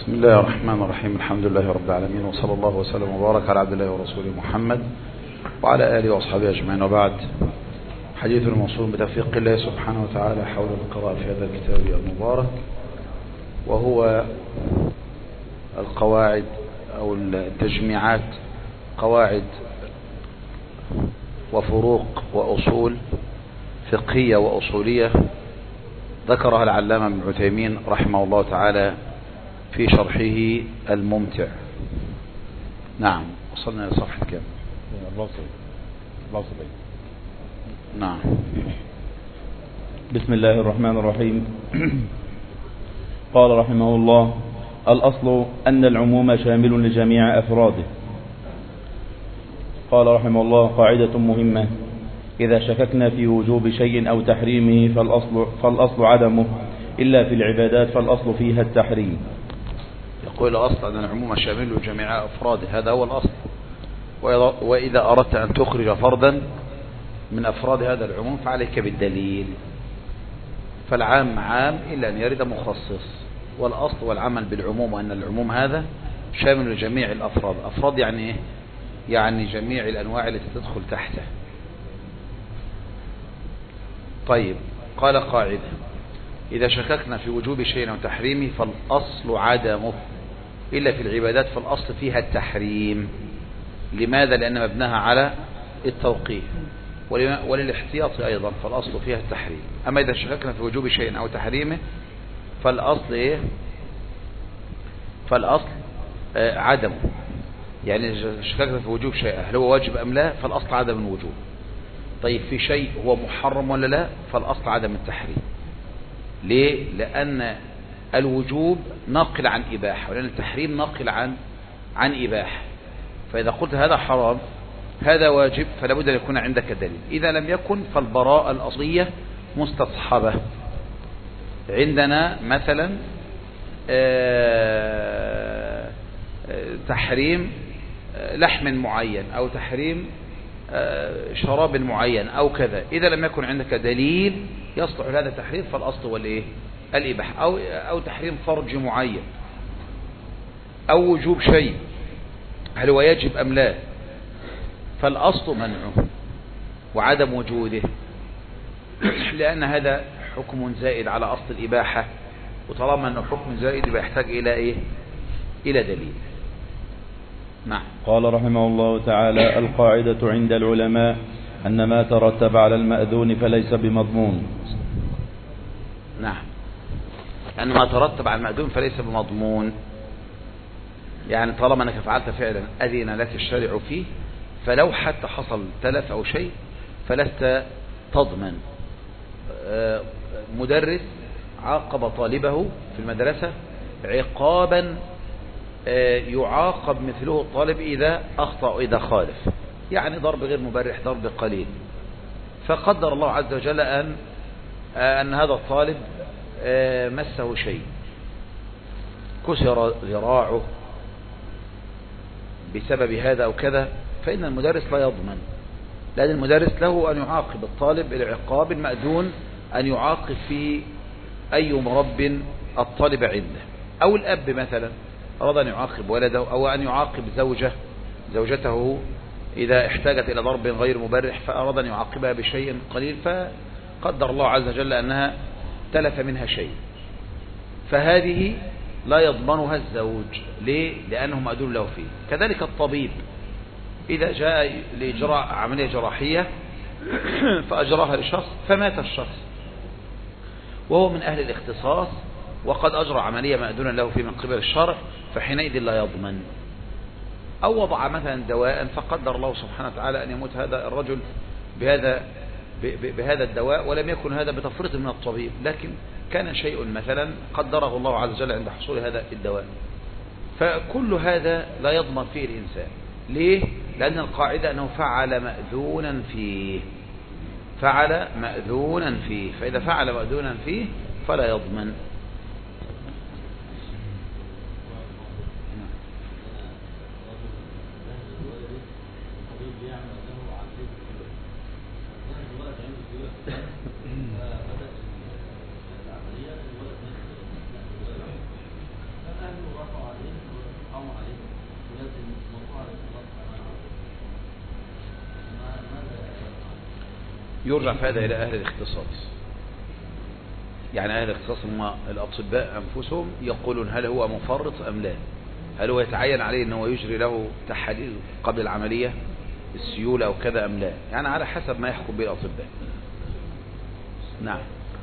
بسم الله الرحمن الرحيم. الحمد لله رب العالمين، وصلى الله وسلم وبارك على عبد الله ورسوله محمد وعلى آله وأصحابه أجمعين، وبعد. حديث الموصول بتوفيق الله سبحانه وتعالى حول القراءة في هذا الكتاب المبارك، وهو القواعد أو التجميعات، قواعد وفروق وأصول فقهية وأصولية ذكرها العلامة ابن عثيمين رحمه الله تعالى في شرحه الممتع. نعم، وصلنا إلى صفحة كام؟ نعم. بسم الله الرحمن الرحيم. قال رحمه الله: الأصل أن العموم شامل لجميع أفراده. قال رحمه الله: قاعدة مهمة: إذا شككنا في وجوب شيء أو تحريمه فالأصل عدمه، إلا في العبادات فالأصل فيها التحريم. يقول الأصل أن العموم شامل لجميع أفراده، هذا هو الأصل. وإذا أردت أن تخرج فردا من أفراد هذا العموم فعليك بالدليل، فالعام عام إلا أن يرد مخصص، والأصل والعمل بالعموم، وأن العموم هذا شامل لجميع الأفراد. أفراد يعني إيه؟ يعني جميع الأنواع التي تدخل تحته. طيب، قال قاعدة: إذا شككنا في وجوب شيء أو تحريمه فالأصل عدمه، إلا في العبادات فالأصل فيها التحريم. لماذا؟ لأن مبناها على التوقيف، وللاحتياط أيضا، فالأصل فيها التحريم. أما إذا شككنا في وجوب شيء أو تحريمه فالأصل إيه؟ فالأصل عدمه. يعني شككنا في وجوب شيء، هل هو واجب أم لا؟ فالأصل عدم الوجوب. طيب، في شيء هو محرم ولا لا؟ فالأصل عدم التحريم. ليه؟ لأن الوجوب ناقل عن إباحة، ولأن التحريم ناقل عن إباحة. فإذا قلت هذا حرام هذا واجب فلا بد أن يكون عندك دليل. إذا لم يكن فالبراءة الأصلية مستصحبة. عندنا مثلا تحريم لحم معين، أو تحريم شراب معين أو كذا. إذا لم يكن عندك دليل يصلح هذا التحريم فالأصل هو الإيه؟ الإباحة. أو تحريم فرج معين، أو وجوب شيء، هل هو يجب أم لا؟ فالأصل منعه وعدم وجوده، لأن هذا حكم زائد على أصل الإباحة، وطالما أنه حكم زائد يبقى يحتاج إلى إيه؟ إلى دليل. نعم. قال رحمه الله تعالى: القاعدة عند العلماء أن ما ترتب على المأذون فليس بمضمون. نعم، أن ما ترتب على المأذون فليس بمضمون، يعني طالما أنك فعلت فعلا أذن لك الشارع فيه، فلو حتى حصل تلف أو شيء فلست تضمن. مدرس عاقب طالبه في المدرسة عقابا يعاقب مثله الطالب إذا أخطأ وإذا خالف، يعني ضرب غير مبرح، ضرب قليل. فقدر الله عز وجل أن هذا الطالب مسه شيء، كسر ذراعه بسبب هذا أو كذا، فإن المدرس لا يضمن، لأن المدرس له أن يعاقب الطالب العقاب المأذون، أن يعاقب في أي مرب الطالب عنده. أو الأب مثلا أراد أن يعاقب ولده، أو أن يعاقب زوجته إذا احتاجت إلى ضرب غير مبرح، فأراد أن يعاقبها بشيء قليل، فقدر الله عز وجل أنها تلف منها شيء، فهذه لا يضمنها الزوج. ليه؟ لأنه مأذون له فيه. كذلك الطبيب إذا جاء لإجراء عملية جراحية فأجراها لشخص فمات الشخص وهو من أهل الاختصاص، وقد أجرى عملية مأذونا له فيه من قبل الشرع، فحينئذ لا يضمن. أو وضع مثلا دواء فقدر الله سبحانه وتعالى أن يموت هذا الرجل بهذا الدواء، ولم يكن هذا بتفريط من الطبيب، لكن كان شيء مثلا قدره الله عز وجل عند حصول هذا الدواء، فكل هذا لا يضمن فيه الإنسان. ليه؟ لأن القاعدة أنه فعل مأذونا فيه، فعل مأذونا فيه، فإذا فعل مأذونا فيه فلا يضمن. يرجع في هذا إلى أهل الاختصاص. يعني أهل الاختصاص هم الأطباء أنفسهم يقولون هل هو مفرط أم لا، هل هو يتعين عليه أنه يجري له تحاليل قبل العملية السيولة أو كذا أم لا، يعني على حسب ما يحكم به الأطباء. نعم.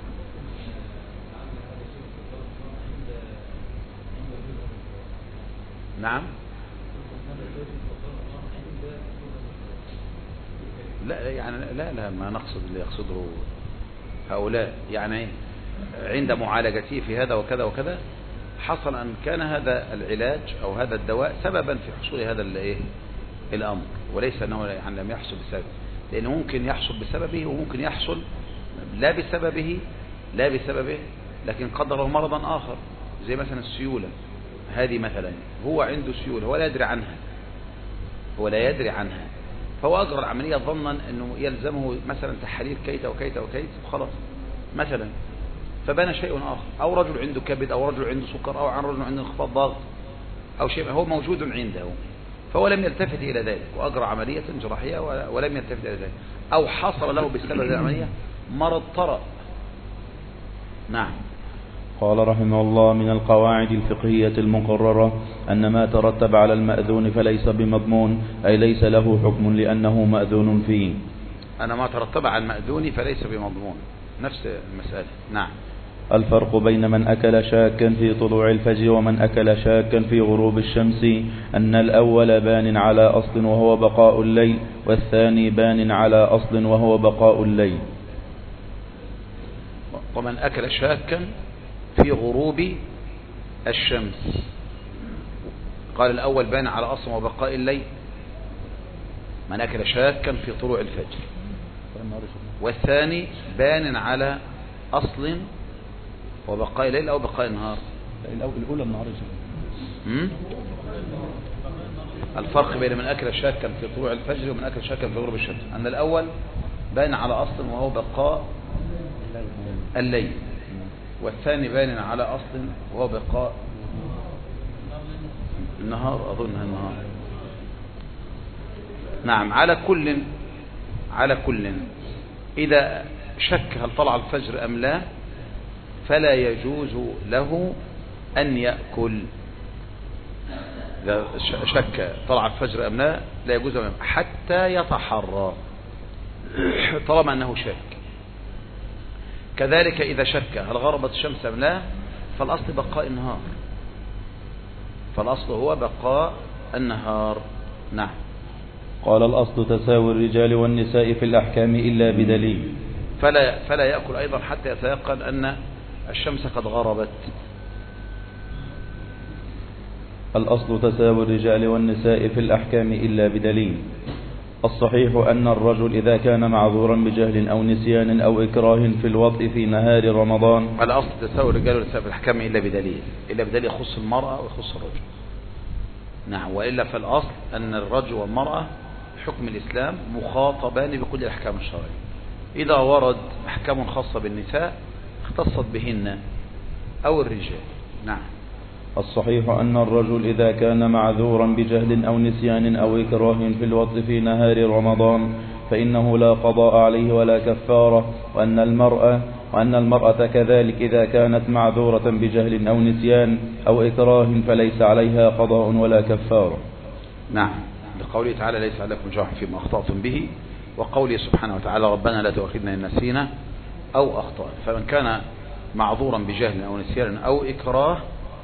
نعم. لا يعني لا ما نقصد اللي يقصده هؤلاء، يعني عند معالجته في هذا وكذا وكذا حصل أن كان هذا العلاج أو هذا الدواء سببا في حصول هذا الأمر، وليس أنه يعني لم يحصل بسببه، لأنه ممكن يحصل بسببه وممكن يحصل لا بسببه لكن قدره مرضا آخر، زي مثلا السيولة هذه مثلا، هو عنده سيولة هو لا يدري عنها فهو أجرى العملية ظنا أنه يلزمه مثلا تحاليل كيت وكيت وكيت وخلاص مثلا، فبان شيء آخر، أو رجل عنده كبد أو رجل عنده سكر أو رجل عنده انخفاض ضغط أو شيء هو موجود عنده، فهو لم يلتفت إلى ذلك وأجرى عملية جراحية ولم يلتفت إلى ذلك، أو حصل له بسبب العملية مرض طرأ. نعم. قال رحمه الله: من القواعد الفقهية المقررة أن ما ترتب على المأذون فليس بمضمون، أي ليس له حكم لأنه مأذون فيه. أنا ما ترتب على المأذون فليس بمضمون، نفس المسألة. نعم. الفرق بين من أكل شاكا في طلوع الفجر ومن أكل شاكا في غروب الشمس أن الأول بان على أصل وهو بقاء الليل، والثاني بان على أصل وهو بقاء الليل. ومن أكل شاكا في غروب الشمس، قال الأول بان على أصل وبقاء الليل، من أكل شاكا في طلوع الفجر، والثاني بان على أصل وبقاء الليل أو بقاء النهار. الأولى النهار. الفرق بين من أكل شاكا في طلوع الفجر ومن أكل شاكا في غروب الشمس أن الأول بان على أصل وهو بقاء الليل، والثاني بان على أصل وهو بقاء النهار، أظنها النهار. نعم. على كل إذا شك هل طلع الفجر أم لا فلا يجوز له أن يأكل. إذا شك طلع الفجر أم لا يجوز حتى يتحرى طالما أنه شك. كذلك إذا شك هل غربت الشمس أم لا فالأصل بقاء النهار، فالأصل هو بقاء النهار. نعم. قال: الأصل تساوي الرجال والنساء في الأحكام إلا بدليل. فلا يأكل أيضا حتى يتيقن أن الشمس قد غربت. الأصل تساوي الرجال والنساء في الأحكام إلا بدليل. الصحيح أن الرجل إذا كان معذورا بجهل أو نسيان أو إكراه في الوطء في نهار رمضان. الأصل تساوي الرجال والنساء في الأحكام إلا بدليل يخص المرأة ويخص الرجل. نعم. وإلا فالأصل أن الرجل والمرأة حكم الإسلام مخاطبان بكل الأحكام الشرعية. إذا ورد أحكام خاصة بالنساء اختصت بهن أو الرجال. نعم. الصحيح أن الرجل إذا كان معذورا بجهل أو نسيان أو إكراه في الوطء في نهار رمضان فإنه لا قضاء عليه ولا كفارة، وأن المرأة كذلك إذا كانت معذورة بجهل أو نسيان أو إكراه فليس عليها قضاء ولا كفارة. نعم. لقوله تعالى: ليس عليكم جناح فيما أخطأتم به، وقوله سبحانه وتعالى: ربنا لا تؤاخذنا إن نسينا أو أخطأنا. فمن كان معذورا بجهل أو نسيان أو إكراه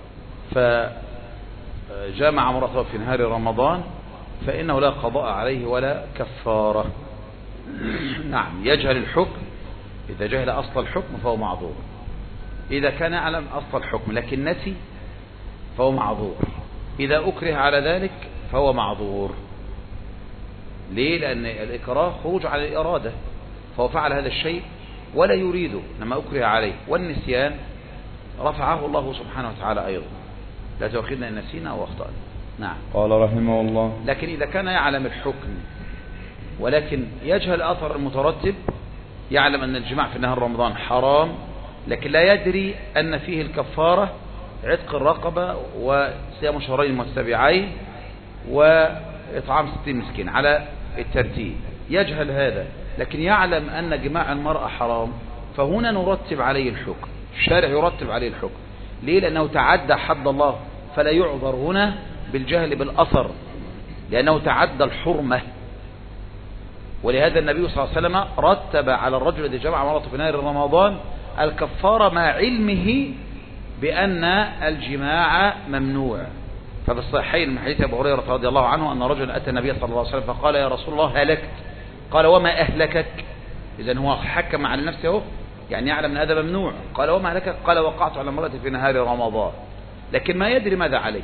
فجامع امرأته في نهار رمضان فإنه لا قضاء عليه ولا كفارة. نعم. يجهل الحكم، إذا جهل أصل الحكم فهو معذور، إذا كان يعلم أصل الحكم لكن نسي فهو معذور، إذا أكره على ذلك فهو معذور. ليه؟ لأن الإكراه خروج على الإرادة، فهو فعل هذا الشيء ولا يريده لما أكره عليه، والنسيان رفعه الله سبحانه وتعالى أيضا: لا تؤاخذنا إن نسينا أو أخطأنا. نعم. قال رحمه الله: لكن إذا كان يعلم الحكم ولكن يجهل أثر المترتب، يعلم أن الجماع في نهار رمضان حرام لكن لا يدري أن فيه الكفارة عتق الرقبة وصيام شهرين متتابعين وإطعام 60 مسكين على الترتيب، يجهل هذا لكن يعلم أن جماع المرأة حرام، فهنا نرتب عليه الحكم، الشارع يرتب عليه الحكم. ليه؟ لأنه تعدى حد الله، فلا يعذر هنا بالجهل بالأثر، لأنه تعدى الحرمة. ولهذا النبي صلى الله عليه وسلم رتب على الرجل الذي جمع امرأته في نهار رمضان الكفارة مع علمه بأن الجماع ممنوع. ففي الصحيحين من حديث أبي هريرة رضي الله عنه أن رجلا أتى النبي صلى الله عليه وسلم فقال: يا رسول الله هلكت. قال: وما أهلكك؟ إذن هو حكم على نفسه، يعني يعلم أن هذا ممنوع. قال: وما أهلكك؟ قال: وقعت على امرأتي في نهار رمضان، لكن ما يدري ماذا عليه.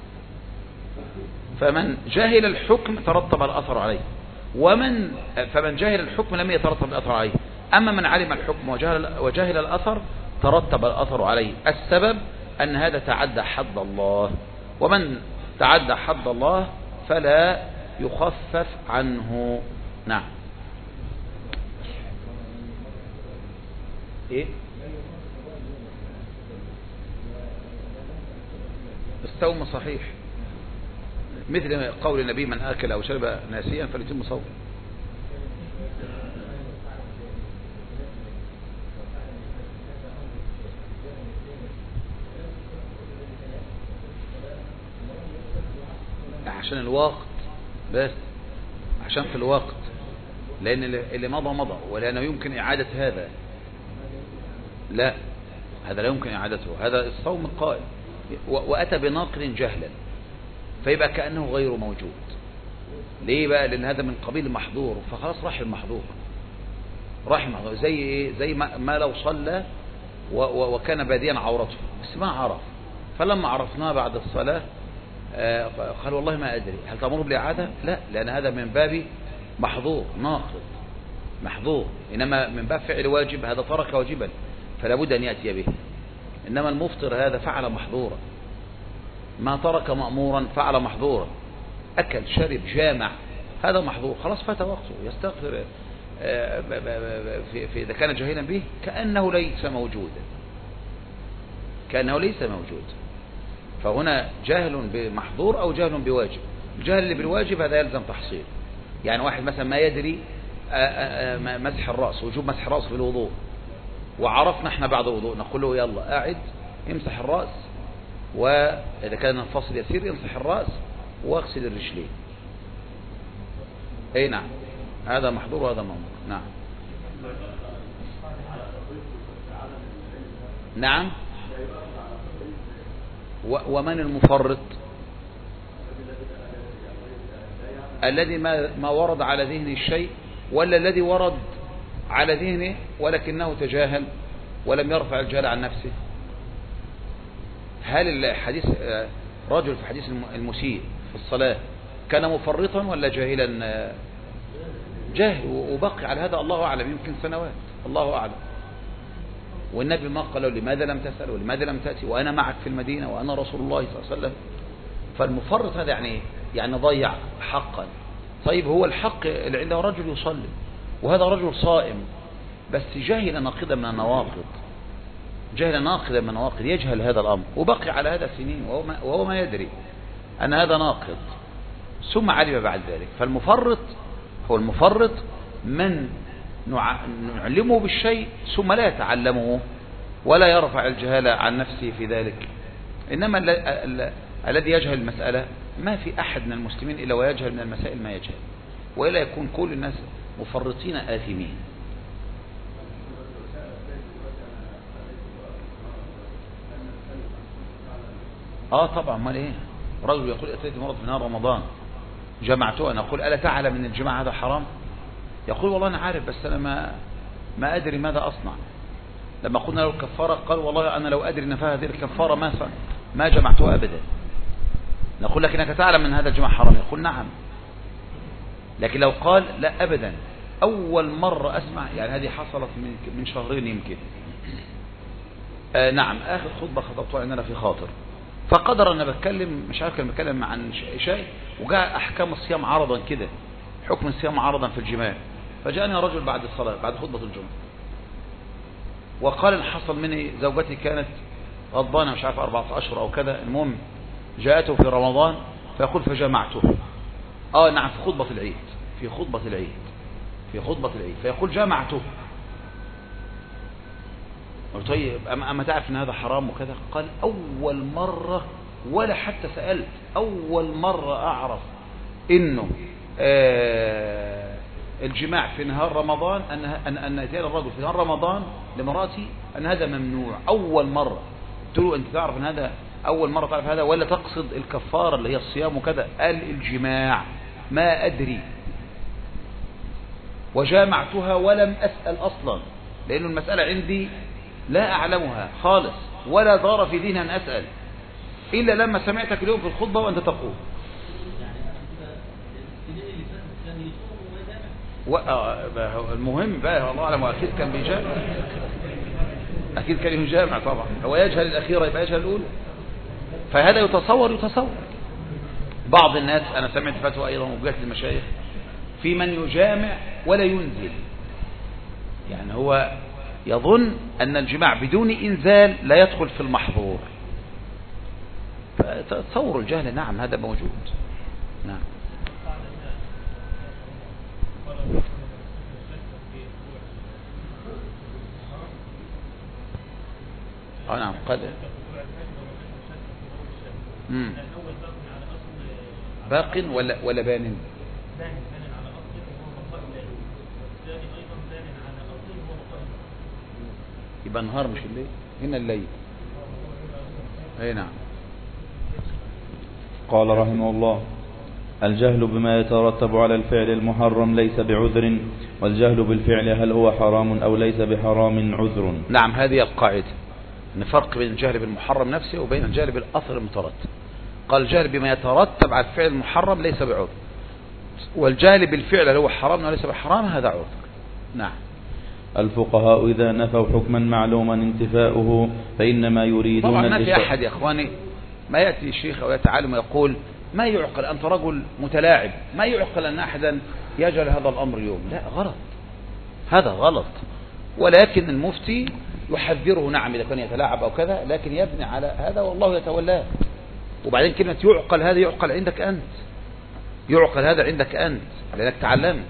فمن جهل الحكم ترتب الأثر عليه، فمن جهل الحكم لم يترتب الأثر عليه. أما من علم الحكم وجهل الأثر ترتب الأثر عليه. السبب أن هذا تعدى حد الله، ومن تعدى حد الله فلا يخفف عنه. نعم. إيه؟ الصوم صحيح، مثل قول النبي: من أكل أو شرب ناسيا فليتم صومه. عشان الوقت بس، عشان في الوقت، لأن اللي مضى ولأنه يمكن إعادة هذا. لا، هذا لا يمكن إعادته، هذا الصوم القائم وأتى بناقل جهلا، فيبقى كأنه غير موجود. ليه بقى؟ لأن هذا من قبيل المحظور، فخلاص راح المحظور. زي إيه؟ زي ما لو صلى وكان باديا عورته بس ما عرف، فلما عرفناه بعد الصلاة قال: والله ما أدري، هل تأمر بالإعادة؟ لا، لأن هذا من باب محظور ناقض محظور، إنما من باب فعل واجب، هذا ترك واجبا فلا بد أن يأتي به. إنما المفطر هذا فعل محظورا، ما ترك مأمورا فعل محظورا، أكل شرب جامع هذا محظور، خلاص فات وقته، يستغفر إذا كان جاهلا به كأنه ليس موجودا، فهنا جهل بمحظور أو جهل بواجب. الجهل اللي بالواجب هذا يلزم تحصيل. يعني واحد مثلا ما يدري مسح الرأس، وجوب مسح الرأس في الوضوء، وعرفنا احنا بعد الوضوء نقول له: يلا قاعد امسح الرأس، وإذا كان الفصل يسير يمسح الرأس واغسل الرجلين. اي نعم، هذا محظور وهذا مأمور. نعم. نعم. ومن المفرط؟ الذي ما ورد على ذهنه الشيء، ولا الذي ورد على ذهنه ولكنه تجاهل ولم يرفع الجهل عن نفسه؟ هل الحديث رجل في حديث المسيء في الصلاة كان مفرطا ولا جاهلا؟ جاهل، وبقي على هذا الله أعلم، يمكن سنوات، الله أعلم. والنبي ما قال له: لماذا لم تسأل ولماذا لم تأتي وأنا معك في المدينة وأنا رسول الله صلى الله عليه وسلم. فالمفرط هذا يعني ضيع حقا. طيب هو الحق اللي عنده رجل يصلي وهذا رجل صائم، بس جاهل ناقضا من النواقض، يجهل هذا الأمر وبقي على هذا سنين وهو ما يدري أن هذا ناقض، ثم علم بعد ذلك. فالمفرط هو المفرط من نعلمه بالشيء ثم لا يتعلمه ولا يرفع الجهالة عن نفسه في ذلك. إنما الذي يجهل المسألة، ما في أحد من المسلمين إلا ويجهل من المسائل ما يجهل، وإلا يكون كل الناس مفرطين آثمين. طبعا، ما ليه؟ رجل يقول: أتيت مرض في نهار رمضان جمعته، أنا أقول: ألا تعلم أن الجماعة هذا حرام؟ يقول: والله أنا عارف، بس أنا ما أدري ماذا أصنع. لما قلنا له الكفارة قال: والله أنا لو أدري نفاها هذه الكفارة ما جمعتها أبدا. نقول: لكنك تعلم أن هذا الجماع حرام؟ يقول: نعم. لكن لو قال: لا أبدا، أول مرة أسمع، يعني هذه حصلت من شهرين يمكن، نعم، آخر خطبة خطبتها عندنا في خاطر، فقدر أنا بتكلم، مش عارف كان بتكلم عن شيء، وجاء أحكام الصيام عرضا كده، حكم الصيام عرضا في الجماع، فجاءني رجل بعد الصلاة بعد خطبة الجمعة وقال: إن حصل مني زوجتي كانت غضبانة مش عارف 14 أشهر أو كذا، المهم جاءته في رمضان، فيقول: فجمعته. نعم، في خطبة العيد. في خطبة العيد فيقول جامعته. طيب أما تعرف أن هذا حرام وكذا؟ قال أول مرة ولا حتى سألت، أول مرة أعرف إنه الجماع في نهار رمضان أن يأتي الرجل في نهار رمضان لمرأتي أن هذا ممنوع. أول مرة قلت له أنت تعرف أن هذا أول مرة تعرف هذا ولا تقصد الكفارة اللي هي الصيام وكذا؟ قال الجماع. ما أدري، وجامعتها ولم أسأل أصلا، لأن المسألة عندي لا أعلمها خالص ولا دار في ذهني أن أسأل إلا لما سمعتك اليوم في الخطبة وأنت تقول. المهم بقى الله أعلم، أكيد كان بيجامع، أكيد كان يجامع طبعا. هو يجهل الأخيرة يبقى يجهل الأولى، فهذا يتصور. بعض الناس أنا سمعت فتوى أيضا وجهت للمشايخ في من يجامع ولا ينزل، يعني هو يظن أن الجماع بدون إنزال لا يدخل في المحظور. فتصور الجهل نعم هذا موجود. نعم. نعم قد باق ولا بان؟ يبقى النهار مش الليل، هنا الليل. اي نعم. قال رحمه الله: الجهل بما يترتب على الفعل المحرم ليس بعذر، والجهل بالفعل هل هو حرام أو ليس بحرام عذر. نعم هذه القاعدة، نفرق بين الجهل بالمحرم نفسه وبين الجهل بالأثر المترتب. قال الجهل بما يترتب على الفعل المحرم ليس بعذر، والجهل بالفعل هل هو حرام وليس بحرام هذا عذر. نعم. الفقهاء إذا نفوا حكما معلوما انتفاؤه فإنما يريدون طبعا ما في أحد يا أخواني ما يأتي الشيخ أو يأتي عالم يقول ما يعقل، أنت رجل متلاعب، ما يعقل أن أحدا يجعل هذا الأمر اليوم. لا غلط، هذا غلط. ولكن المفتي يحذره نعم إذا كان يتلاعب أو كذا، لكن يبني على هذا والله يتولاه. وبعدين كلمة يعقل هذا يعقل عندك أنت، يعقل هذا عندك أنت لأنك تعلمت.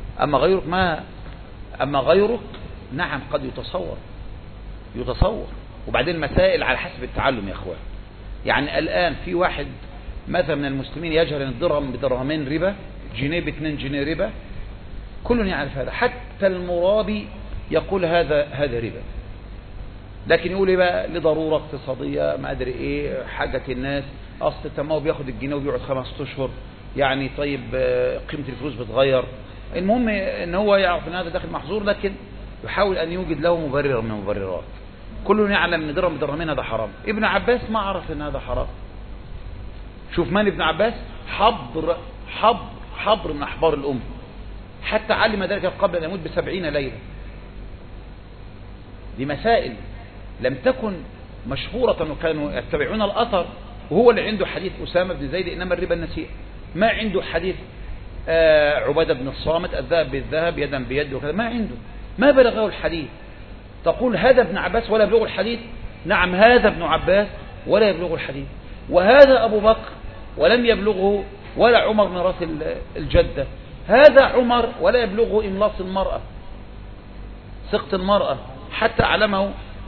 أما غيرك نعم قد يتصور. وبعدين مسائل على حسب التعلم يا أخوان. يعني الآن في واحد مثلا من المسلمين يجهل أن الدرهم بدرهمين ربا، جنيه ب2 جنيه ربا، كل يعرف هذا، حتى المرابي يقول هذا ربا، لكن يقول ايه بقى لضرورة اقتصادية ما أدري إيه حاجة الناس، أصل تمام بياخد الجنيه وبيقعد 5 أشهر يعني طيب قيمة الفلوس بتغير. المهم ان هو يعرف ان هذا داخل محظور، لكن يحاول ان يوجد له مبرر من المبررات. كل يعلم ان درهم بدرهمين هذا حرام. ابن عباس ما عرف ان هذا حرام. شوف من ابن عباس حبر من احبار الامه، حتى علم ذلك قبل ان يموت ب70 ليلة. دي مسائل لم تكن مشهورة وكانوا يتبعون الأثر، وهو اللي عنده حديث أسامة بن زيد إنما الربا النسيئة، ما عنده حديث عبادة بن الصامت الذهب بالذهب يدا بيد وكذا، ما عنده، ما بلغه الحديث. تقول هذا ابن عباس ولا يبلغه الحديث؟ نعم هذا ابن عباس ولا يبلغه الحديث، وهذا أبو بكر ولم يبلغه ولا عمر من راس الجدة، هذا عمر ولا يبلغه إملاص المرأة، سقط المرأة، حتى علمه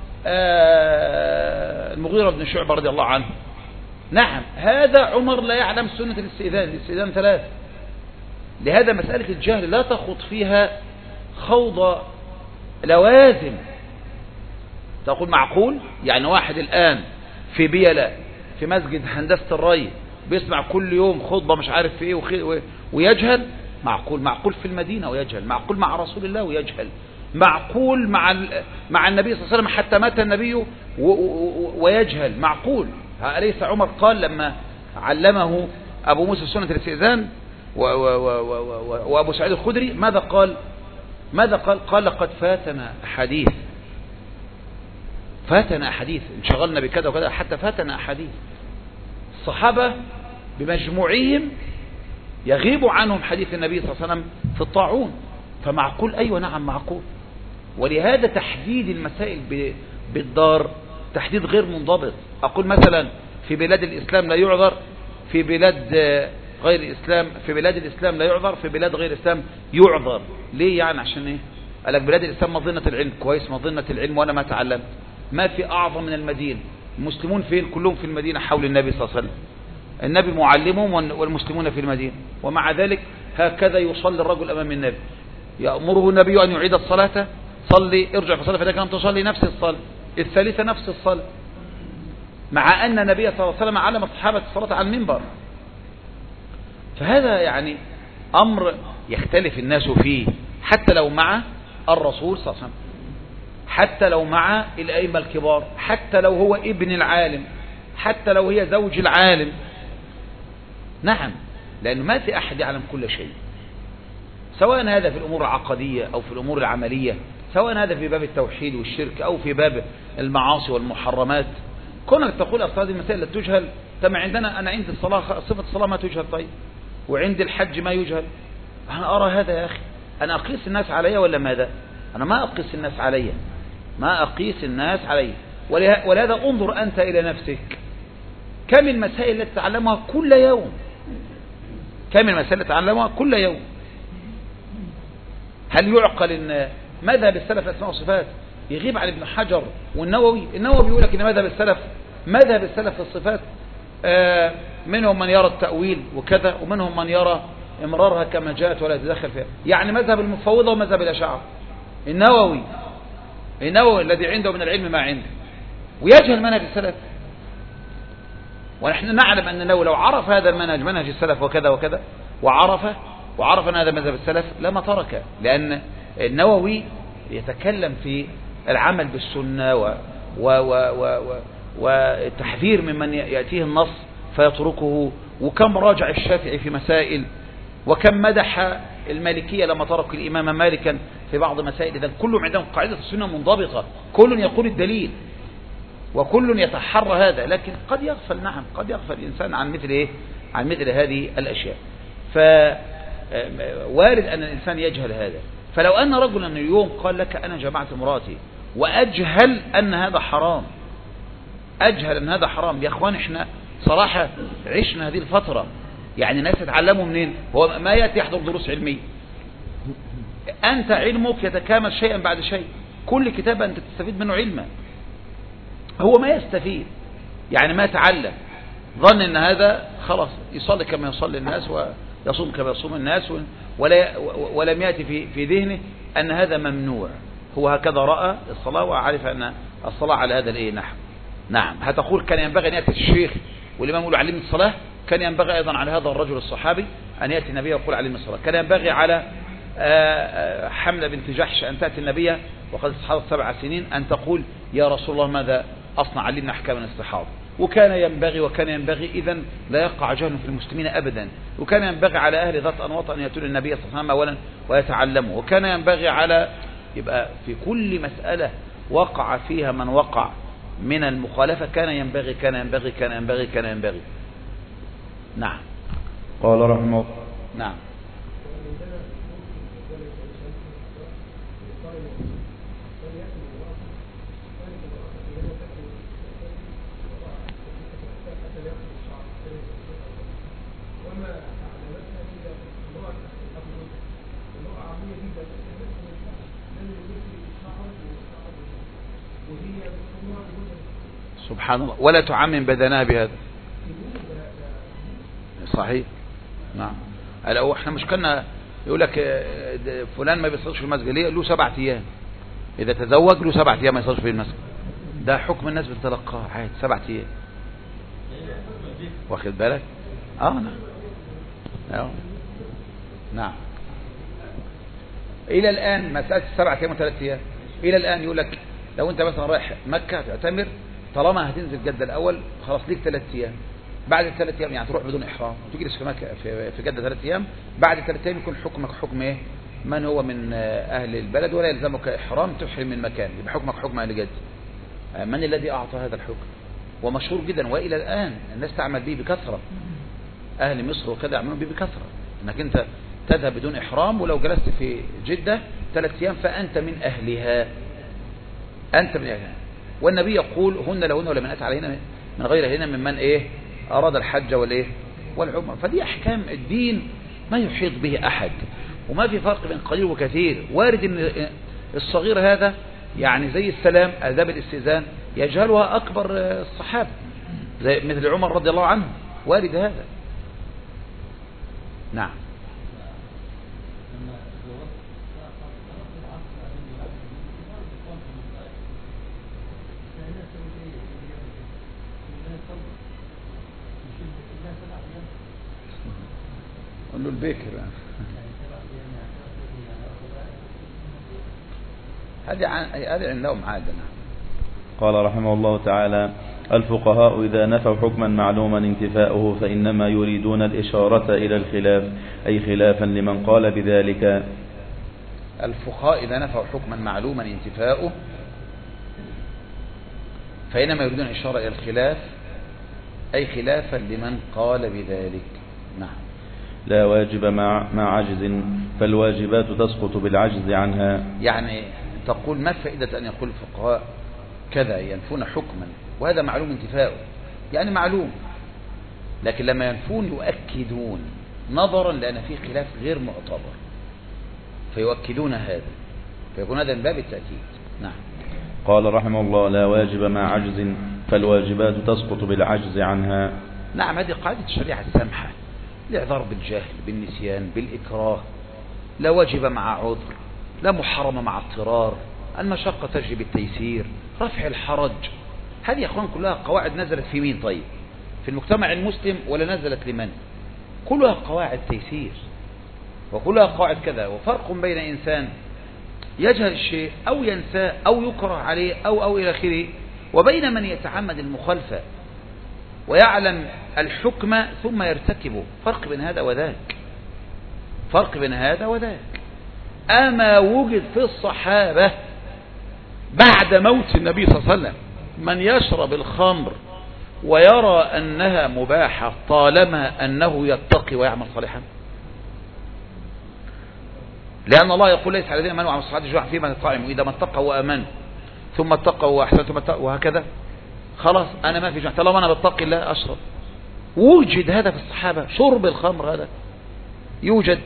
المغيرة بن شعبة رضي الله عنه. نعم هذا عمر لا يعلم سنة الاستئذان 3. لهذا مسألة الجهل لا تخوض فيها خوض لوازم. تقول معقول؟ يعني واحد الآن في بيلة في مسجد هندسة الري بيسمع كل يوم خطبة مش عارف في ايه ويجهل؟ معقول في المدينة ويجهل، معقول مع رسول الله ويجهل، معقول مع النبي صلى الله عليه وسلم حتى مات النبي ويجهل، معقول. أليس عمر قال لما علمه أبو موسى سنة الاستئذان وأبو سعيد الخدري ماذا قال؟ قال لقد فاتنا أحاديث انشغلنا بكذا وكذا حتى فاتنا أحاديث. الصحابة بمجموعهم يغيب عنهم حديث النبي صلى الله عليه وسلم في الطاعون، فمعقول أيوة نعم معقول. ولهذا تحديد المسائل بالدار تحديد غير منضبط. أقول مثلا في بلاد الإسلام لا يعذر، في بلاد غير الإسلام في بلاد الإسلام لا يعذر، في بلاد غير الإسلام يعذر. ليه يعني؟ عشان إيه؟ قال لك بلاد الإسلام مظنة العلم، كويس، مظنة العلم وأنا ما تعلمت. ما في أعظم من المدينة. المسلمون فين؟ كلهم في المدينة حول النبي صلى الله عليه وسلم. النبي معلمهم والمسلمون في المدينة، ومع ذلك هكذا يصلي الرجل أمام النبي، يأمره النبي أن يعيد الصلاة، صلي ارجع فصلي فإذا كانت تصلي نفس الصلاة، الثالثة نفس الصلاة، مع أن النبي صلى الله عليه وسلم علم الصحابة الصلاة على المنبر. فهذا يعني أمر يختلف الناس فيه، حتى لو مع الرسول صلى الله عليه وسلم، حتى لو مع الأئمة الكبار، حتى لو هو ابن العالم، حتى لو هي زوج العالم. نعم، لأنه ما في أحد يعلم كل شيء، سواء هذا في الأمور العقدية أو في الأمور العملية، سواء هذا في باب التوحيد والشرك أو في باب المعاصي والمحرمات. كونك تقول أصل هذه المسائل لا تجهل، تم عندنا أنا عندي الصلاة صفة الصلاة ما تجهل، طيب، وعندي الحج ما يجهل. أنا أرى هذا يا أخي، أنا أقيس الناس علي ولا ماذا؟ أنا ما أقيس الناس علي، ما أقيس الناس علي. ولهذا انظر أنت إلى نفسك، كم المسائل التي تتعلمها كل يوم، كم المسائل التي تتعلمها كل يوم. هل يعقل ان مذهب السلف الاسماء والصفات يغيب عن ابن حجر والنووي؟ النووي بيقول لك ان مذهب السلف في الصفات منهم من يرى التأويل وكذا، ومنهم من يرى امرارها كما جاءت ولا يتدخل فيها، يعني مذهب المفوضة ومذهب الأشاعرة. النووي الذي عنده من العلم ما عنده، ويجهل منهج السلف. ونحن نعلم أن لو عرف هذا المنهج، منهج السلف وكذا وكذا، وعرف أن هذا مذهب السلف لما ترك، لأن النووي يتكلم في العمل بالسنة والتحذير ممن يأتيه النص فيتركه، وكم راجع الشافعي في مسائل، وكم مدح المالكية لما ترك الإمام مالكا في بعض مسائل. إذن كلهم عندهم قاعدة السنة منضبطة، كل يقول الدليل وكل يتحرى هذا، لكن قد يغفل، نعم قد يغفل الإنسان عن مثل هذه الأشياء. فوارد أن الإنسان يجهل هذا. فلو أن رجلا اليوم قال لك أنا جمعت مراتي وأجهل أن هذا حرام، يا أخوان احنا صراحة عشنا هذه الفترة، يعني الناس يتعلموا منين؟ هو ما يأتي يحضر دروس علمية، أنت علمك يتكامل شيئا بعد شيء، كل كتاب أنت تستفيد منه علما، هو ما يستفيد، يعني ما تعلم، ظن أن هذا خلاص يصلي كما يصلي الناس ويصوم كما يصوم الناس، ولم يأتي في ذهنه أن هذا ممنوع. هو هكذا رأى الصلاة وعرف أن الصلاة على هذا نحو. نعم، هتقول كان ينبغي أن يأتي الشيخ والإمام يقول علمني الصلاة، كان ينبغي أيضا على هذا الرجل الصحابي أن يأتي النبي ويقول علمني الصلاة، كان ينبغي على حملة بنت جحش أن تأتي النبي وقد استحاضت 7 سنين أن تقول يا رسول الله ماذا أصنع، علمنا أحكام الاستحاضة. وكان ينبغي إذن لا يقع جهل في المسلمين أبدا، وكان ينبغي على أهل ذات أنواط أن يأتون النبي صلى الله عليه وسلم أولا ويتعلموا، وكان ينبغي على، يبقى في كل مسألة وقع فيها من وقع من المخالفة كان ينبغي. نعم. قال رحمه الله. نعم. سبحان الله، ولا تعمم بدنها بهذا. صحيح. نعم. لو احنا مش كنا يقول لك فلان ما بيصلش في المسجد ليه؟ له 7 أيام، إذا تزوج له 7 أيام ما يصلش في المسجد، ده حكم الناس بتتلقاه عادي 7 أيام، واخد بالك؟ نعم. إلى الآن مسألة 7 أيام و3 أيام، إلى الآن يقول لك لو أنت مثلا رايح مكة تعتمر، طالما هتنزل جدة الأول خلاص ليك 3 أيام، بعد ال3 أيام يعني تروح بدون إحرام وتجلس في مكة في جدة 3 أيام، بعد 3 أيام يكون حكمك حكم إيه؟ من هو من أهل البلد ولا يلزمك إحرام، تحرم من مكان، يبقى حكمك حكم أهل جدة. من الذي أعطى هذا الحكم؟ ومشهور جدا، وإلى الآن الناس تعمل به بكثرة، أهل مصر وكذا يعملون به بكثرة، أنك أنت تذهب بدون إحرام، ولو جلست في جدة 3 أيام فأنت من أهلها، والنبي يقول هن لهن ولمن أتى عليهن من غيرهن ممن إيه؟ أراد الحج والعمرة. فدي أحكام الدين ما يحيط به أحد، وما في فرق بين قليل وكثير. وارد أن الصغير هذا يعني زي السلام، آداب الاستئذان يجهلها أكبر الصحابة زي مثل عمر رضي الله عنه، وارد هذا. نعم. قل له البكر هذه عندهم عادة. قال رحمه الله تعالى: الفقهاء إذا نفوا حكما معلوما انتفاؤه فإنما يريدون الإشارة إلى الخلاف، أي خلافا لمن قال بذلك. الفقهاء إذا نفوا حكما معلوما انتفاؤه فإنما يريدون الإشارة إلى الخلاف، أي خلافا لمن قال بذلك. نعم. لا واجب مع عجز، فالواجبات تسقط بالعجز عنها. يعني تقول ما فائدة أن يقول الفقهاء كذا ينفون حكما وهذا معلوم انتفاؤه، يعني معلوم، لكن لما ينفون يؤكدون نظرا لأن فيه خلاف غير معتبر فيؤكدون هذا، فيكون هذا من باب التأكيد. نعم. قال رحمه الله: لا واجب مع عجز، فالواجبات تسقط بالعجز عنها. نعم، هذه قاعدة الشريعة السمحة، الاعذار بالجهل، بالنسيان، بالإكراه، لا واجب مع عذر، لا محرم مع اضطرار، المشقة تجلب التيسير، رفع الحرج. هذه يا اخوان كلها قواعد نزلت في مين؟ طيب في المجتمع المسلم ولا نزلت لمن؟ كلها قواعد تيسير وكلها قواعد كذا. وفرق بين إنسان يجهل الشيء أو ينساه أو يكره عليه أو إلى آخره، وبين من يتعمد المخالفة ويعلم الحكم ثم يرتكبه. فرق بين هذا وذاك، فرق بين هذا وذاك. أما وجد في الصحابة بعد موت النبي صلى الله عليه وسلم من يشرب الخمر ويرى أنها مباحة طالما أنه يتقي ويعمل صالحا؟ لأن الله يقول: ليس على الذين آمنوا وعملوا الصالحات جناح فيما يطعموا إذا ما اتقوا وآمنوا ثم اتقوا وأحسنوا وهكذا. خلاص أنا ما في جناح طالما أنا بتقي الله أشرب. وجد هذا في الصحابة، شرب الخمر هذا يوجد،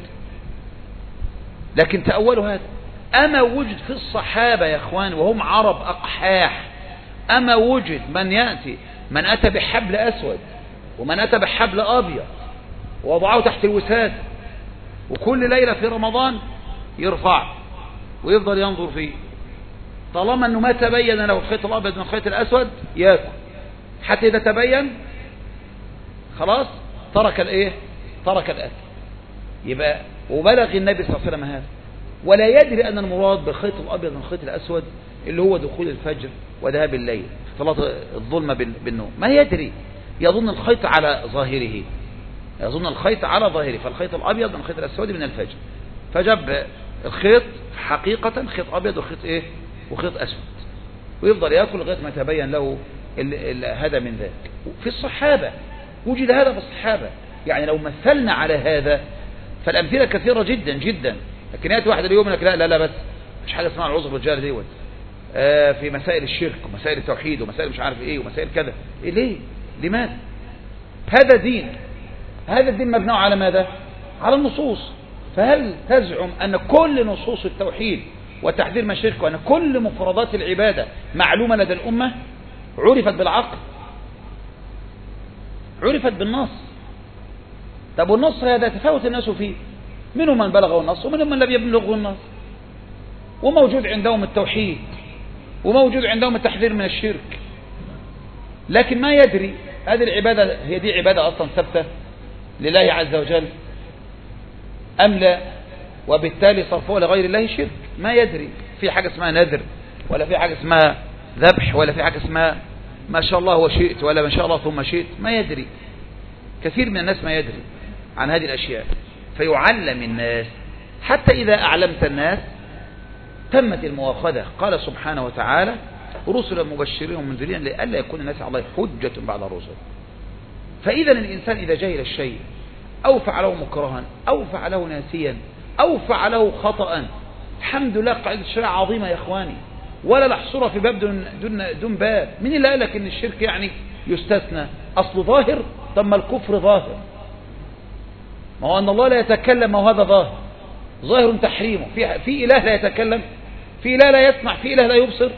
لكن تأولوا هذا. أما وجد في الصحابة يا أخوان وهم عرب أقحاح، أما وجد من أتى بحبل أسود ومن أتى بحبل أبيض ووضعه تحت الوساد، وكل ليلة في رمضان يرفع ويفضل ينظر فيه، طالما أنه ما تبين له الخيط الأبيض من الخيط الأسود يأكل، حتى إذا تبين خلاص ترك الأكل. يبقى وبلغ النبي صلى الله عليه وسلم هذا، ولا يدري أن المراد بالخيط الأبيض من الخيط الأسود اللي هو دخول الفجر وذهاب الليل، اختلاط الظلمة بالنوم. ما يدري، يظن الخيط على ظاهره، فالخيط الأبيض من الخيط الأسود من الفجر، فجاب الخيط حقيقة خيط أبيض وخيط أسود، ويفضل يأكل لغاية ما تبين له هذا من ذاك. في الصحابة وجد هذا في الصحابة. يعني لو مثلنا على هذا فالأمثلة كثيرة جدا جدا، لكن يأتي واحد اليوم لك لا بس مش حاجة اسمها العذر بالجهل ديوت في مسائل الشرك ومسائل التوحيد ومسائل مش عارف ايه ومسائل كذا. إيه ليه؟ لماذا؟ هذا الدين مبني على ماذا؟ على النصوص. فهل تزعم أن كل نصوص التوحيد وتحذير من الشرك وأن كل مفردات العبادة معلومة لدى الأمة؟ عرفت بالعقل، عرفت بالنص. طب والنص هذا تفاوت الناس فيه، منهم من بلغه النص ومنهم من لم يبلغه النص، وموجود عندهم التوحيد وموجود عندهم التحذير من الشرك، لكن ما يدري هذه العبادة هي دي عبادة أصلا ثابتة لله عز وجل أم لا، وبالتالي صرفوه لغير الله شرك. ما يدري في حاجة اسمها نذر، ولا في حاجة اسمها ذبح، ولا في حاجة اسمها ما شاء الله وشئت، ولا ما شاء الله ثم شئت. ما يدري، كثير من الناس ما يدري عن هذه الأشياء، فيعلم الناس. حتى إذا أعلمت الناس تمت المؤاخذة. قال سبحانه وتعالى: رسلا مبشرين ومنذرين لئلا يكون الناس على الله حجة بعد الرسل. فإذا الإنسان إذا جهل الشيء أو فعله مكرها أو فعله ناسيا أو فعله خطأ، الحمد لله قاعدة الشريعة عظيمة يا إخواني، ولا نحصرها في باب دون باب. من اللي قال لك إن الشرك يعني يستثنى؟ أصل ظاهر، طب ما الكفر ظاهر، ما هو أن الله لا يتكلم، ما هو هذا ظاهر تحريمه. في إله لا يتكلم، في إله لا يسمع، في إله لا يبصر.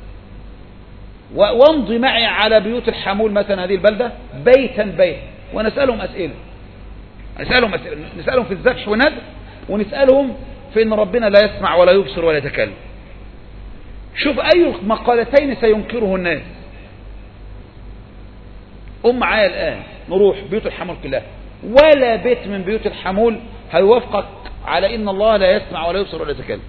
وامضي معي على بيوت الحمول مثلا هذه البلدة بيتا ونسألهم أسئلة، نسألهم في الزكش والندر، ونسألهم في أن ربنا لا يسمع ولا يبصر ولا يتكلم. شوف أي مقالتين سينكره الناس. معايا الآن نروح بيوت الحمول كلها، ولا بيت من بيوت الحمول هيوافقك على ان الله لا يسمع ولا يبصر ولا يتكلم.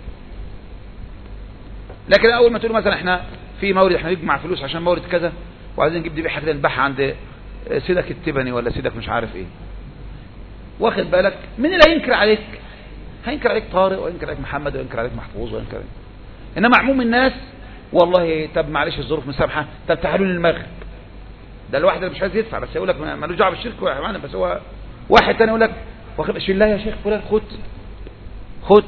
لكن اول ما تقول مثلا احنا في مورد، احنا نجمع فلوس عشان مورد كذا وعايزين نجيب ذبيحه كده نذبحها عند سيدك التبني ولا سيدك مش عارف ايه، واخد بالك؟ مين اللي هينكر عليك؟ هينكر عليك طارق، وينكر عليك محمد، وينكر عليك محفوظ، وينكر عليك. انما عموم الناس والله طب معلش الظروف مسامحه، طب تعالوا للمغرب. ده الواحد اللي مش عايز يدفع، بس يقول لك مالوش دعوه بالشرك، بس هو واحد تاني يقول لك واخد الله يا شيخ فلان خد.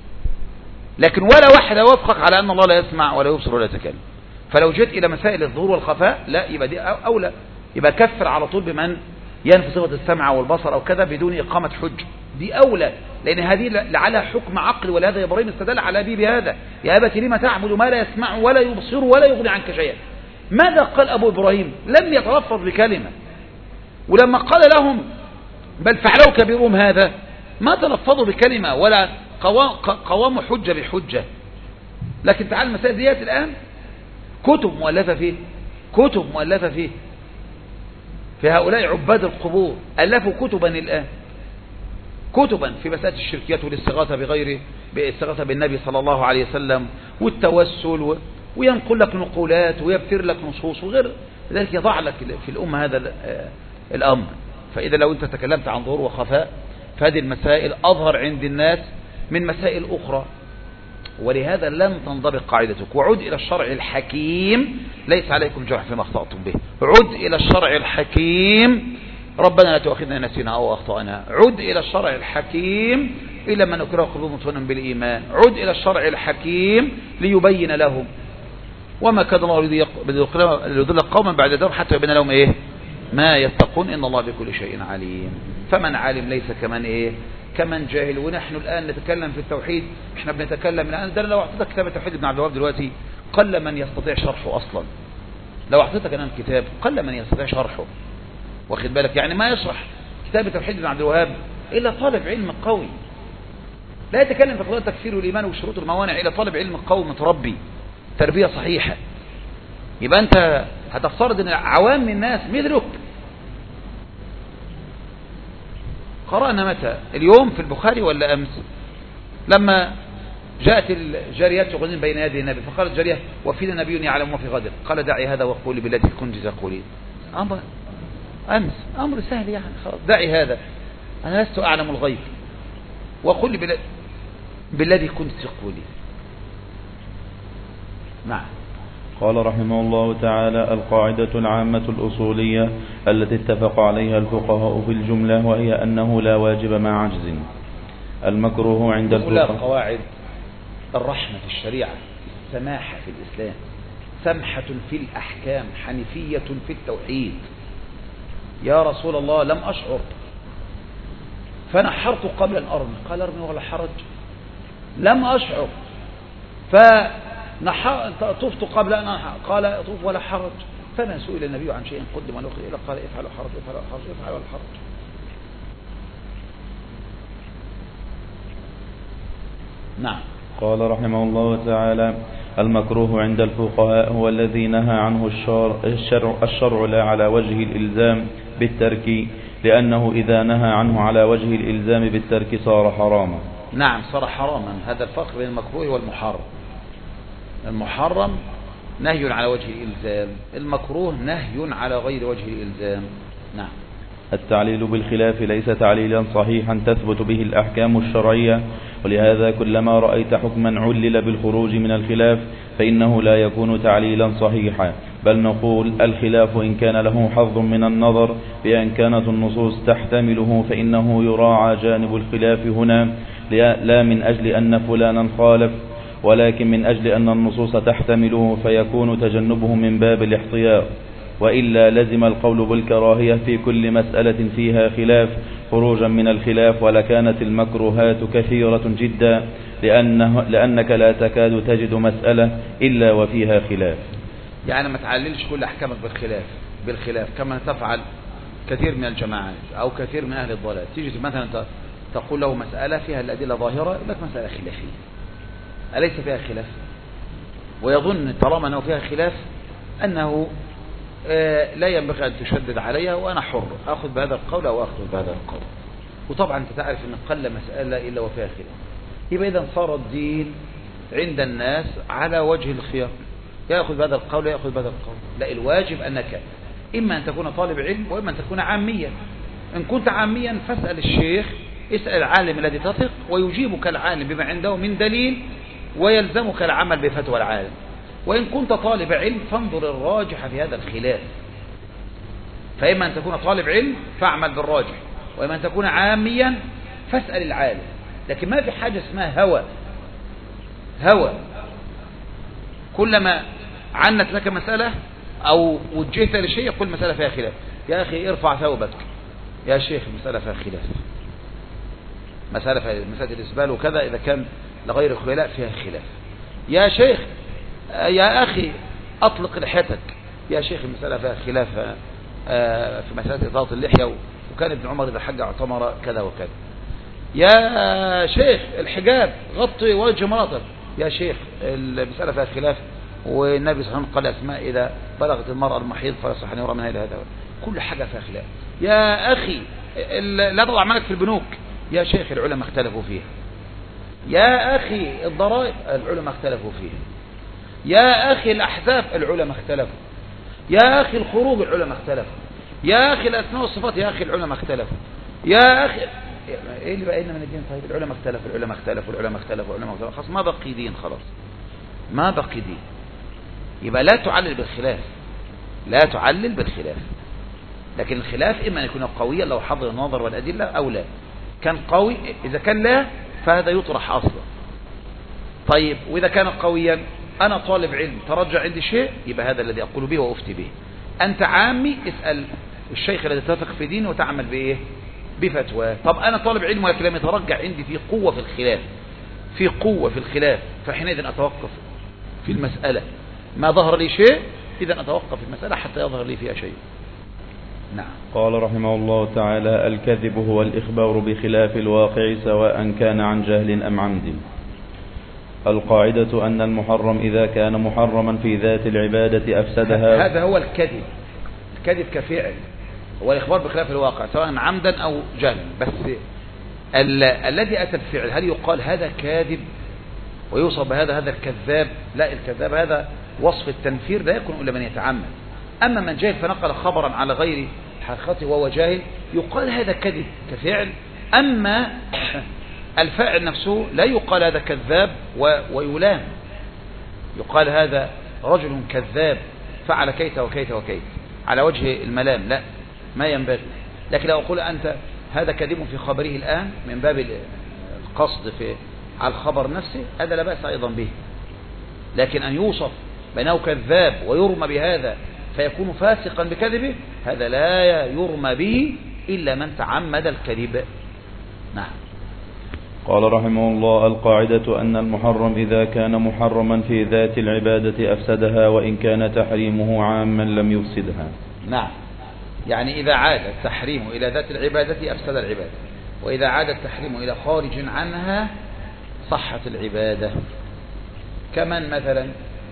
لكن ولا واحد يوافقك على ان الله لا يسمع ولا يبصر ولا يتكلم. فلو جيت الى مسائل الظهور والخفاء لا، يبقى دي اولى، يبقى كفر على طول بمن ينفي صفه السمع والبصر او كذا بدون اقامه حجه، دي اولى، لان هذه لعلها حكم عقل. ولهذا ابراهيم استدل على ابيه بهذا: يا ابت لم تعبد ما لا يسمع ولا يبصر ولا يغني عنك شيئا. ماذا قال ابو ابراهيم؟ لم يتلفظ بكلمه. ولما قال لهم بل فعلوا كبيرهم هذا، ما تلفظوا بكلمة ولا قواموا حجة بحجة. لكن تعال المسائل ديت الآن كتب مؤلفة فيه في هؤلاء عباد القبور، ألفوا كتبا الآن، كتبا في مسألة الشركيات والاستغاثة بالاستغاثة بالنبي صلى الله عليه وسلم والتوسل، وينقل لك نقولات ويبتر لك نصوص وغير ذلك، يضع لك في الأمة هذا الأمر. فإذا لو أنت تكلمت عن ظهور وخفاء فهذه المسائل أظهر عند الناس من مسائل أخرى، ولهذا لن تنضبط قاعدتك. وعد إلى الشرع الحكيم، ليس عليكم جرح فيما أخطأتم به. عد إلى الشرع الحكيم، ربنا لا تؤاخذنا نسينا أو أخطأنا. عد إلى الشرع الحكيم إلا من أكره قلوبهم مطمئنة بالإيمان. عد إلى الشرع الحكيم ليبين لهم، وما كان الله ليضل قوما بعد ذلك حتى يبين لهم إيه ما يتقون، إن الله بكل شيء عليم. فمن عالم ليس كمن جاهل. ونحن الآن نتكلم في التوحيد، احنا بنتكلم الآن، ده لو اعطيتك كتاب التوحيد ابن عبد الوهاب دلوقتي قل من يستطيع شرحه أصلا. لو اعطيتك أنا الكتاب قل من يستطيع شرحه، واخد بالك؟ يعني ما يشرح كتاب التوحيد ابن عبد الوهاب إلا طالب علم قوي، لا يتكلم في قضايا التكفير والإيمان والشروط والموانع إلا طالب علم قوي متربي تربية صحيحة. يبقى أنت هتفترض أن عوام الناس مثلك. قرأنا متى؟ اليوم في البخاري ولا أمس؟ لما جاءت الجاريات يغنين بين يدي النبي، فقالت جارية: وفينا نبي يعلم ما في غد، قال: دعي هذا وقولي بالتي كنت تقولين. أمر سهل يعني، خلاص دعي هذا، أنا لست أعلم الغيب، وقولي بالذي كنت تقولين. نعم. قال رحمه الله تعالى: القاعدة العامة الأصولية التي اتفق عليها الفقهاء في الجملة، وهي أنه لا واجب مع عجز. المكروه عند الفقهاء. قواعد الرحمة في الشريعة، السماحة في الإسلام، سمحة في الأحكام، حنيفية في التوحيد. يا رسول الله لم أشعر فنحرت قبل أن أرمي، قال: أرمي ولا حرج. لم أشعر طفت قبل أن قال: أطوف ولا حرج. فما سئل النبي عن شيء قدم له إلى قال: افعل حرج، افعل حرج، افعل الحرج. نعم. قال رحمه الله تعالى: المكروه عند الفقهاء هو الذي نهى عنه الشرع لا على وجه الإلزام بالترك، لأنه إذا نهى عنه على وجه الإلزام بالترك صار حراما. نعم صار حراما. هذا الفرق بين المكروه والمحرم. المحرم نهي على وجه الإلزام، المكروه نهي على غير وجه الإلزام. نعم. التعليل بالخلاف ليس تعليلا صحيحا تثبت به الأحكام الشرعية، ولهذا كلما رأيت حكما علل بالخروج من الخلاف فإنه لا يكون تعليلا صحيحا، بل نقول: الخلاف إن كان له حظ من النظر بأن كانت النصوص تحتمله فإنه يراعى جانب الخلاف هنا، لا من أجل أن فلانا خالف، ولكن من أجل أن النصوص تحتمله فيكون تجنبه من باب الاحتياط، وإلا لزم القول بالكراهية في كل مسألة فيها خلاف، خروجا من الخلاف، ولكانت المكروهات كثيرة جدا لأنك لا تكاد تجد مسألة إلا وفيها خلاف. يعني ما تعللش كل أحكامك بالخلاف كما تفعل كثير من الجماعات أو كثير من أهل الضلال. تيجي مثلا تقول له مسألة فيها الأدلة ظاهرة، يقول لك مسألة خلافية أليس فيها خلاف، ويظن طالما أنه فيها خلاف أنه لا ينبغي أن تشدد عليها وأنا حر أخذ بهذا القول أو أخذ بهذا القول. وطبعا أنت تعرف أن قل مسألة إلا وفيها خلاف. يبقى إذا صار الدين عند الناس على وجه الخيار، يأخذ بهذا القول يأخذ بهذا القول. لا، الواجب أنك إما أن تكون طالب علم وإما أن تكون عاميا. إن كنت عاميا فاسأل الشيخ، اسأل العالم الذي تثق ويجيبك العالم بما عنده من دليل ويلزمك العمل بفتوى العالم. وإن كنت طالب علم فانظر الراجح في هذا الخلاف، فإما أن تكون طالب علم فاعمل بالراجح، وإما أن تكون عاميا فاسأل العالم. لكن ما في حاجة اسمها هوى كلما عنت لك مسألة أو وجهت لشيء يقول مسألة فيها خلاف. يا أخي ارفع ثوبك يا شيخ، مسألة فيها خلاف، مسألة الإسبال وكذا إذا كان لغير خلاف فيها خلاف. يا شيخ يا أخي أطلق لحيتك، يا شيخ المسألة فيها خلاف في مسألة إطلاق اللحية، وكان ابن عمر إذا حج اعتمر كذا وكذا. يا شيخ الحجاب غطي وجه مراتك، يا شيخ المسألة فيها خلاف، والنبي صلى الله عليه وسلم قال أسماء إذا بلغت المرأة المحيض فيصح أن يرى منها إلى هذا. كل حاجة فيها خلاف. يا أخي لا تضع مالك في البنوك، يا شيخ العلماء اختلفوا فيها. يا أخي الضرائب العلماء اختلفوا فيها. يا أخي الأحزاب العلماء اختلفوا. يا أخي الخروج العلماء اختلفوا. يا أخي الأسماء والصفات يا أخي العلماء اختلفوا. يا أخي إيه اللي بقى من الدين؟ طيب العلماء اختلفوا خلاص ما بقي دين، خلاص ما بقي دين. يبقى لا تعلل بالخلاف، لكن الخلاف إما أن يكون قويا لو حضر النظر والأدلة أو لا. كان قوي، إذا كان لا فهذا يطرح أصلا. طيب وإذا كان قويا أنا طالب علم ترجع عندي شيء، يبقى هذا الذي أقول به وأفتي به. أنت عامي اسأل الشيخ الذي تثق في دينه وتعمل بإيه؟ بفتوى. طب أنا طالب علم ولكن يترجع عندي في قوة في الخلاف، فحينئذ أتوقف في المسألة. ما ظهر لي شيء إذا أتوقف في المسألة حتى يظهر لي فيها شيء. نعم. قال رحمه الله تعالى: الكذب هو الإخبار بخلاف الواقع سواء كان عن جهل أم عمد. القاعدة أن المحرم إذا كان محرما في ذات العبادة أفسدها. هذا هو الكذب كفعل، هو الإخبار بخلاف الواقع سواء عمدا أو جهلا. بس الذي أتى بفعل هل يقال هذا كاذب ويوصف بهذا الكذاب؟ لا، الكذاب هذا وصف التنفير لا يكون إلا من يتعمد. أما من جاهل فنقل خبرا على غير حقيقته وهو جاهل يقال هذا كذب كفعل. أما الفاعل نفسه لا يقال هذا كذاب ويلام، يقال هذا رجل كذاب فعل كيت وكيت وكيت على وجه الملام، لا ما ينبغي. لكن لو أقول أنت هذا كذب في خبره الآن من باب القصد على الخبر نفسه، هذا لا بأس أيضا به. لكن أن يوصف بأنه كذاب ويرمى بهذا فيكون فاسقا بكذبه، هذا لا يرمى به إلا من تعمد الكذب. نعم. قال رحمه الله: القاعدة أن المحرم إذا كان محرما في ذات العبادة أفسدها وإن كان تحريمه عاما لم يفسدها. نعم، يعني إذا عاد التحريم إلى ذات العبادة أفسد العبادة، وإذا عاد التحريم إلى خارج عنها صحت العبادة. كمن مثلا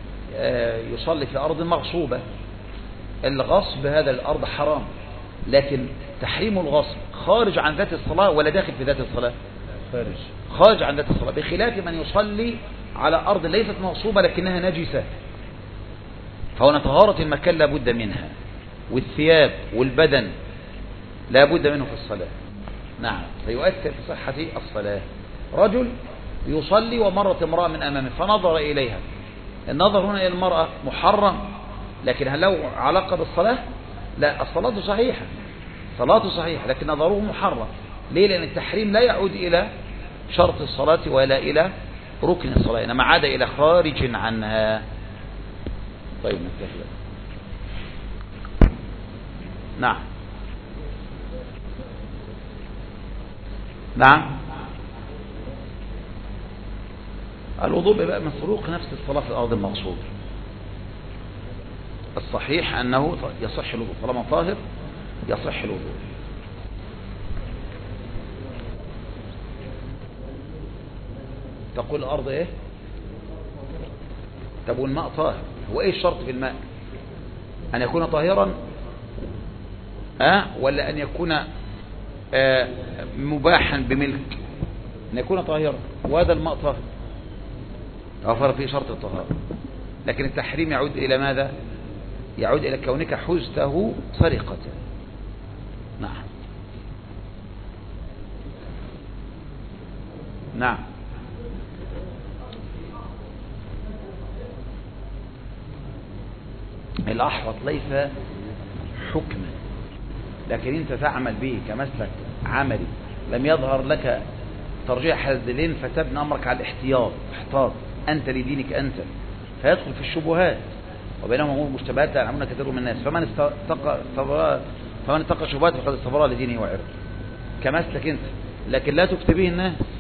يصلي في أرض مغصوبة، الغصب هذا الأرض حرام، لكن تحريم الغصب خارج عن ذات الصلاة ولا داخل في ذات الصلاة؟ خارج عن ذات الصلاة، بخلاف من يصلي على أرض ليست مغصوبة لكنها نجسة، فهنا طهارة المكان لا بد منها، والثياب والبدن لا بد منه في الصلاة. نعم، فيؤثر في صحة الصلاة. رجل يصلي ومرت امرأة من أمامه فنظر إليها، النظر هنا إلى المرأة محرم، لكن هل له علاقة بالصلاة؟ لا، الصلاة صحيحة، صلاة صحيحة، لكن نظره محرم. ليه؟ لأن التحريم لا يعود إلى شرط الصلاة ولا إلى ركن الصلاة، إنما عاد إلى خارج عنها. طيب نكتفي. نعم. نعم. الوضوء بقى من طرق نفس الصلاة في الأرض المغصوب. الصحيح أنه يصح الوضوء طالما طاهر، يصح الوضوء. تقول الأرض إيه؟ طب والماء طاهر، هو إيه الشرط في الماء؟ أن يكون طاهرا ولا أن يكون مباحا بملك؟ أن يكون طاهرا، وهذا الماء طاهر توفر فيه شرط الطهارة. لكن التحريم يعود إلى ماذا؟ يعود إلى كونك حزته سرقة. نعم. نعم. الأحوط ليس حكما، لكن أنت تعمل به كمسلك عملي. لم يظهر لك ترجيح الدليل فتبنى أمرك على الاحتياط. احتاط أنت لدينك أنت، فيدخل في الشبهات، وبينهم أمور مشتبهات لا يعلمون كثير من الناس. فمن اتقى الشبهات فقد استبرأ لدينه وعرضه كمسلك أنت، لكن لا تفتي به الناس.